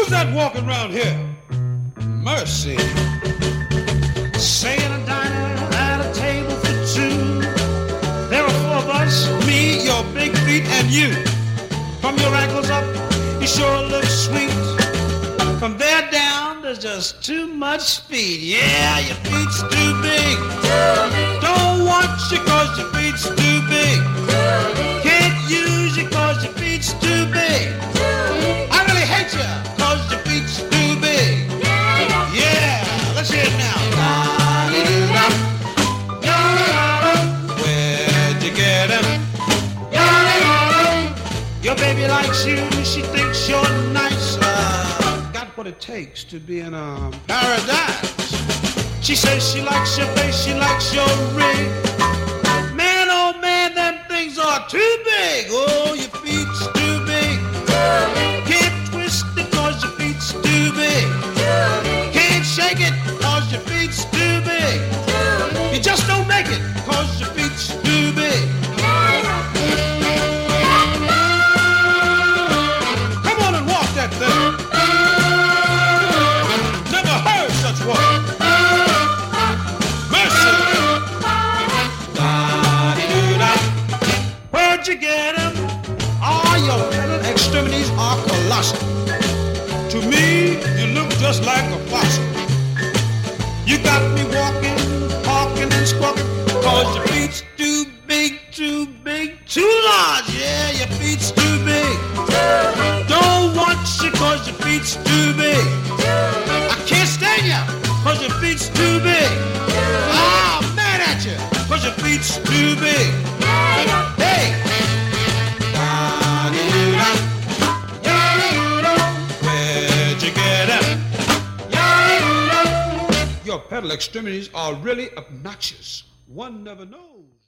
Who's that walking around here? Mercy. Say in a diner at a table for two. There are four of us, me, your big feet, and you. From your ankles up, you sure look sweet. From there down, there's just too much speed. Yeah, your feet's too big. Don't want you cause your feet's too big. Can't use you cause your feet's too big. I really hate you cause your feet's too big. Yeah, let's hear it now. Where'd you get him? Your baby likes you, she thinks you're nice. Got what it takes to be in paradise. She says she likes your face, she likes your ring. Man, oh man, them things are too big. Oh, your feet's too big. Can't twist it cause your feet's too big. Can't shake it cause your feet's too big. You just don't make it cause your feet's too big. Come on and walk that thing. Never heard such walk. Where'd you get him? Oh, your little extremities are colossal. To me, you look just like a fossil. You got me walking, talking and squawking, cause your feet's too big, too big, too large. Yeah, your feet's too big. Don't want you cause your feet's too big. I can't stand you cause your feet's too big. I'm mad at you cause your feet's too big. Hey! Where'd you get him? Your pedal extremities are really obnoxious. One never knows.